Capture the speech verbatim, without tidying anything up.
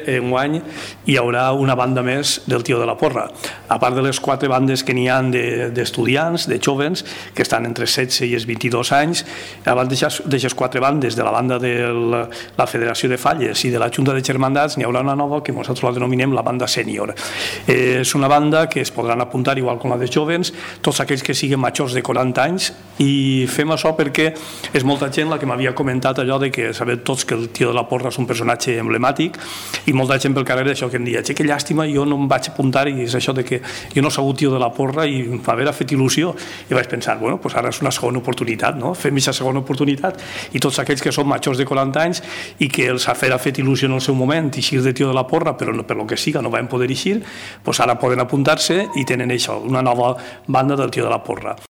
Enguany hi haurà una banda més del Tio de la Porra, a part de les quatre bandes que n'hi ha d'estudiants, de jovens, que estan entre setze i els vint-i-dos anys. A banda d'aquestes quatre bandes, de la banda de la Federació de Falles i de la Junta de Germandats, n'hi haurà una nova que nosaltres la denominem la banda sènior. És una banda que es podran apuntar igual com la de jovens, tots aquells que siguin majors de quaranta anys, i fem això perquè és molta gent la que m'havia comentat allò de que sabem tots que el Tio de la Porra és un personatge emblemàtic, i molta gent pel carrer això que em deia, que llàstima, jo no em vaig apuntar, i és això de que jo no he sabut Tio de la Porra i m'haver fet il·lusió, i vaig pensar, bueno, doncs ara és una segona oportunitat, no? Fem aquesta segona oportunitat, i tots aquells que són majors de quaranta anys i que els ha fet il·lusió en el seu moment eixir de Tio de la Porra, però per lo que siga no van poder eixir, doncs ara poden apuntar-se i tenen això, una nova banda del Tio de la Porra.